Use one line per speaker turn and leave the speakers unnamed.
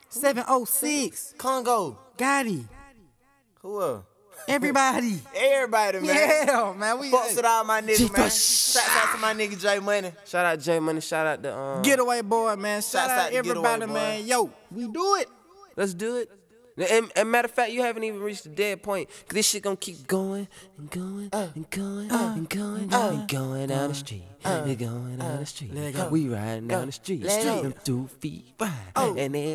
706.
Congo.
Gotti.
Who else?
Everybody.
Everybody, man.
Yeah, man. We
Fucks with all my niggas, man.
G-Fuss.
Shout out to my nigga J Money.
Shout out J Money. Shout out the
Getaway boy, man. Shout
Shouts
out
out to
everybody,
Getaway Boy.
man. Yo, we do it.
Let's do it. And matter of fact, you haven't even reached the dead point. Cause this shit gonna keep going and going and going and going and going down the street. We're going down the street. We riding down the street. Them 2 feet wide. And they